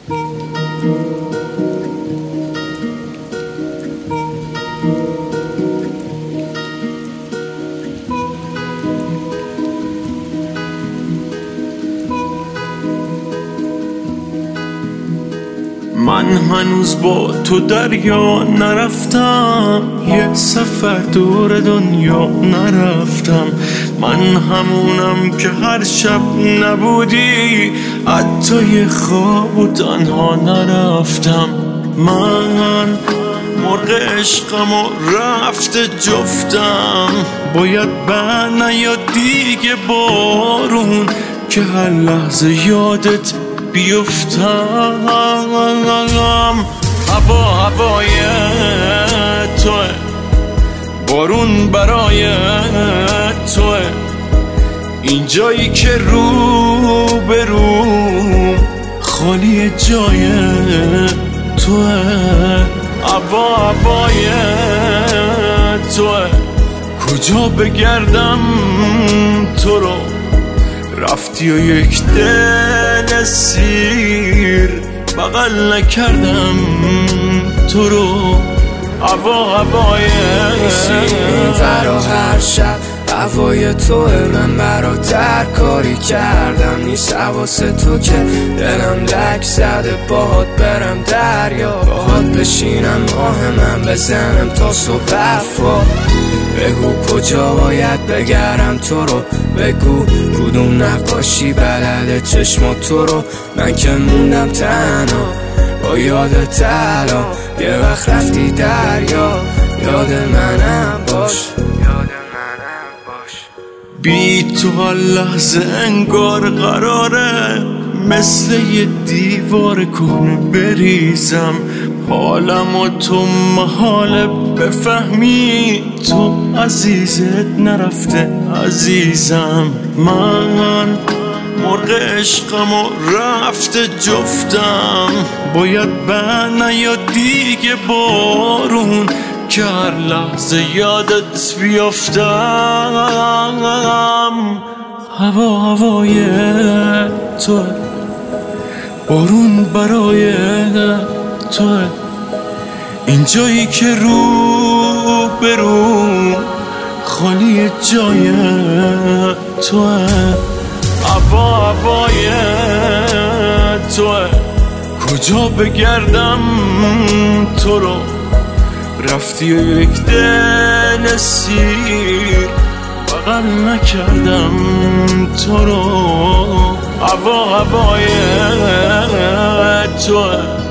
من هنوز با تو دریا نرفتم، یه سفر دور دنیا نرفتم. من همونم که هر شب نبودی، حتی یه خواب و تنها نرفتم. من مرغ عشقم و رفته جفتم، باید برنیاد دیگه بارون که هر لحظه یادت بیفتم. هوای توه، بارون برای توه، این جایی که رو به روم خالی جای توه. هوای توه، کجا بگردم تو رو، رفتی و یک دل سیر بغل نکردم تو رو. هوای فرا هر شب هوای توه، من برات هر کاری کردم نیست حواس تو که دلم لک زده باهات برم دریا، باهات بشینم ماه من بزنم تا صبح برفا. بگو کجا باید بگرم تو رو، بگو کدوم نقاشی بلده چشم تو رو. من که موندم تنها با یادت الان، یه وقت رفتی دریا یاد منم باش. بی تو هر لحظه انگار قراره مثل یه دیوار کهنه بریزم. حالم و تو محاله بفهمی، تو عزیزت نرفته عزیزم. من مرغ عشقم و رفته جفتم، باید برنیاد دیگه بارون که هر لحظه یادت بیافتم. هوای توه، بارون برای توه، این جایی که رو به رو خالی جای توه. هوای توه، کجا بگردم تو رو، رفتی و یک دل سیر بغل نکردم تو رو. هوای توه.